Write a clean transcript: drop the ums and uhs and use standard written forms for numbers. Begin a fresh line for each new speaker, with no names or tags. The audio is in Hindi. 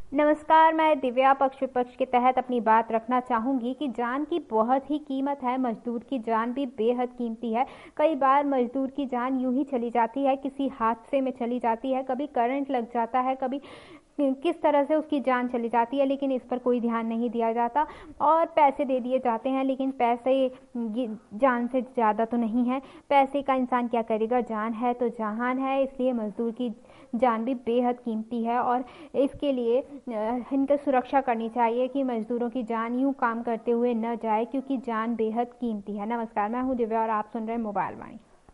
नमस्कार, मैं दिव्या पक्ष विपक्ष के तहत अपनी बात रखना चाहूँगी कि जान की बहुत ही कीमत है। मजदूर की जान भी बेहद कीमती है। कई बार मजदूर की जान यूं ही चली जाती है, किसी हादसे में चली जाती है, कभी करंट लग जाता है, कभी किस तरह से उसकी जान चली जाती है, लेकिन इस पर कोई ध्यान नहीं दिया जाता और पैसे दे दिए जाते हैं। लेकिन पैसे जान से ज़्यादा तो नहीं है। पैसे का इंसान क्या करेगा, जान है तो जहान है। इसलिए मजदूर की जान भी बेहद कीमती है और इसके लिए इनकी सुरक्षा करनी चाहिए कि मजदूरों की जान यूं काम करते हुए न जाए, क्योंकि जान बेहद कीमती है। नमस्कार, मैं हूं दिव्या और आप सुन रहे हैं मोबाइल वाणी।